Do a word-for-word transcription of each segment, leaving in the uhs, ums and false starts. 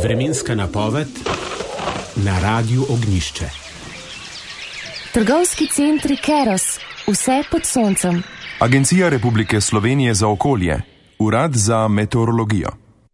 Vremenska napoved na Radiu Ognjišče. Trgovski centri Keros, vse pod soncem. Agencija Republike Slovenije za okolje, Urad za meteorologijo.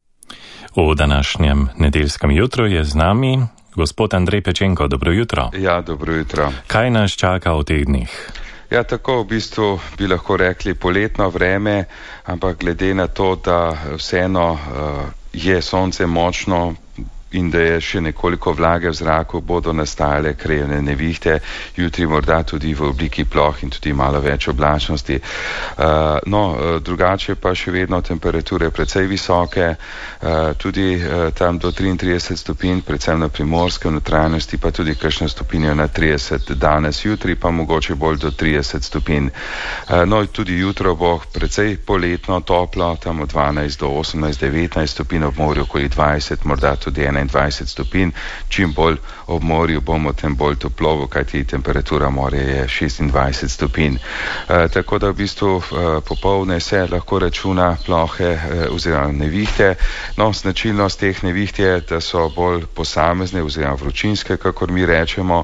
V današnjem nedeljskem jutru je z nami gospod Andrej Pečenko. Dobro jutro. Ja, dobro jutro. Kaj nas čaka v teh dneh? Ja, tako v bistvu bi lahko rekli poletno vreme, ampak glede na to, da vseeno uh, je sonce močno in da je še nekoliko vlage v zraku, bodo nastajale krajevne nevihte, jutri morda tudi v obliki ploh in tudi malo več oblačnosti. Uh, no, drugače pa še vedno temperature precej visoke, uh, tudi uh, tam do triintrideset stopinj, predvsem na Primorskem, v notranjosti pa tudi kakšna stopinja na trideset, danes, jutri pa mogoče bolj do trideset stopinj. Uh, no, tudi jutro bo precej poletno toplo, tam od dvanajst do osemnajst, devetnajst stopinj, ob morju okoli dvajset, morda tudi enaindvajset stopinj, čim bolj ob morju bomo, tem bolj toplo, kajti temperatura morja je šestindvajset stopinj. E, tako da v bistvu e, popoldne se lahko računa plohe e, oziroma nevihte. No, značilnost teh neviht je, da so bolj posamezne oziroma vročinske, kakor mi rečemo.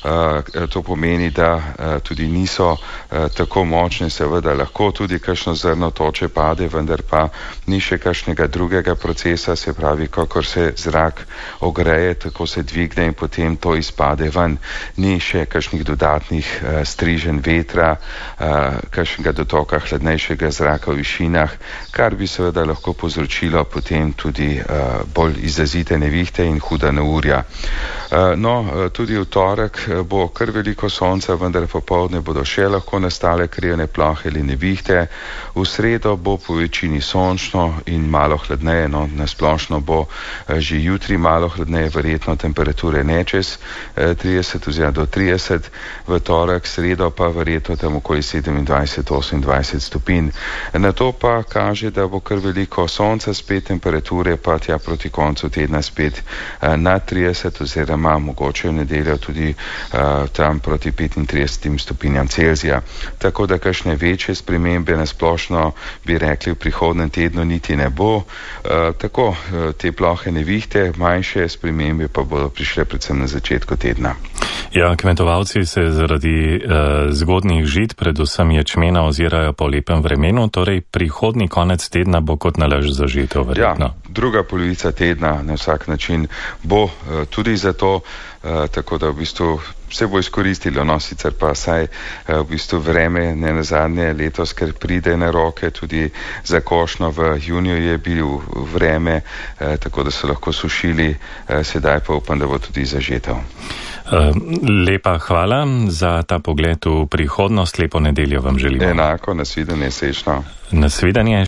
E, to pomeni, da e, tudi niso e, tako močne, seveda lahko tudi kakšno zrno toče pade, vendar pa ni še kakšnega drugega procesa, se pravi, kakor se zrak ogreje, tako se dvigne in potem to izpade ven. Ni še kakšnih dodatnih uh, striženj vetra, uh, kakšnega dotoka hladnejšega zraka v višinah, kar bi seveda lahko povzročilo potem tudi uh, bolj izrazite nevihte in huda neurja. Uh, no, uh, tudi v torek bo kar veliko sonca, vendar popoldne bodo še lahko nastale krajevne plohe ali nevihte. V sredo bo po večini sončno in malo hladneje, no, nasplošno bo uh, že jutri malo hladneje, verjetno temperature ne čez eh, trideset oziroma do trideset, v torek, sredo pa verjetno tam okoli sedemindvajset, osemindvajset stopinj. Na to pa kaže, da bo kar veliko sonca, spet temperature pa tja proti koncu tedna spet eh, na trideset oziroma mogoče v nedeljo tudi eh, tam proti petintridesetim stopinjam Celzija. Tako da kakšne večje spremembe na splošno bi rekli v prihodnem tednu niti ne bo. Eh, tako eh, te plohe nevihte, manjše spremembe pa bodo prišle predvsem na začetku tedna. Ja, kmetovalci se zaradi uh, zgodnjih žit, predvsem ječmena, ozirajo po lepem vremenu, torej prihodnji konec tedna bo kot nalaž za žitev, verjetno. Ja, druga polovica tedna na vsak način bo uh, tudi za to, uh, tako da v bistvu se bo izkoristilo, no, sicer pa saj v bistvu vreme ne nazadnje letos, ker pride na roke, tudi za košnjo v juniju je bil vreme, eh, tako da so lahko sušili, eh, sedaj pa upam, da bo tudi zažetev. Lepa hvala za ta pogled v prihodnost, lepo nedeljo vam želimo. Enako, nasvidenje, srečno. Nasvidenje.